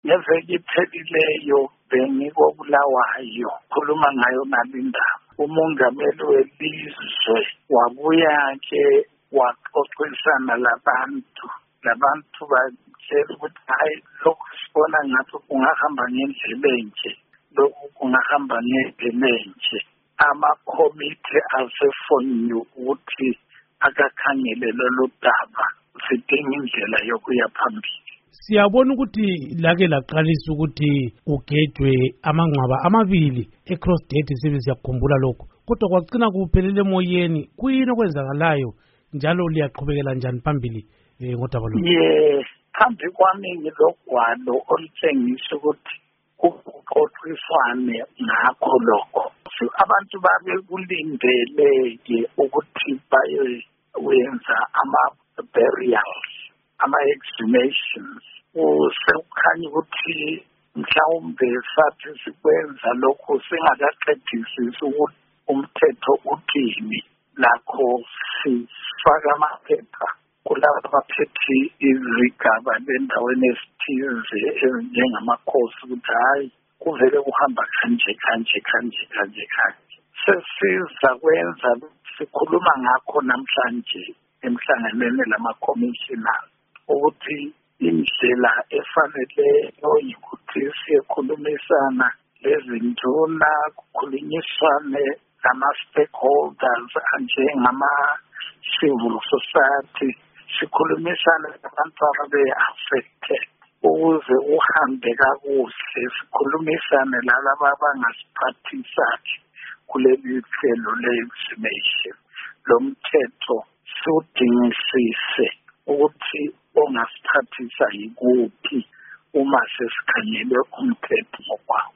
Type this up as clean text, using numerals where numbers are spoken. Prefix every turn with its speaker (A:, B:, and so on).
A: ngeveki iphelileyo bengikobulawayo khuluma ngayo nalindaba. Umongameli welizwe wabuya-ke waxoxisana labantu batshela ukuthi hayi lokhu sibona ngathi kungahamba ngendlela enje, lokhu kungahamba ngendlela enje. Amakhomithe asefonyiwe ukuthi akakhangele lolu daba, sidinga indlela yokuya phambili.
B: Siyabona ukuthi lake laqalisa ukuthi kugejwe amangcwaba amabili eCrossdead sibe siyakhumbula lokho, kodwa kwagcina kuphelele emoyeni. Kuyini okwenzakalayo njalo liyaqhubekela njani phambili ngodaba lo?
A: Phambi kwami ngilogwalo olutshengisa ukuthi kuxoxiswane ngakho lokho. Abantu babe kulindele-ke ukuthi bayenza ama-burials, ama-exhumations. Sekukhanya ukuthi mhlawumbe sathi sikwenza lokho singakaqedisisi ukuthi umthetho uthini. Lakho sifaka amaphepha kulabo abaphethe izigaba bendaweni ezithize ezinjengamakhosi ukuthi hhayi kuvele kuhamba kanje. Sesiza kwenza sikhuluma ngakho namhlanje emhlanganweni lama-commissioner ukuthi indlela efaneleyo yikuthi siyekhulumisana lezinduna, kukhulunyiswane nama-stakeholders anjengama-civil society, sikhulumisane nabantu ababe-affected ukuze uhambe kakuhle, sikhulumisane lalaba abangasiphathisa-ke kuleli hlelo le-exhumation. Lo mthetho siwudingisise ukuthi ongasiphathisa yikuphi uma sesikhangele umthetho ngokwawo.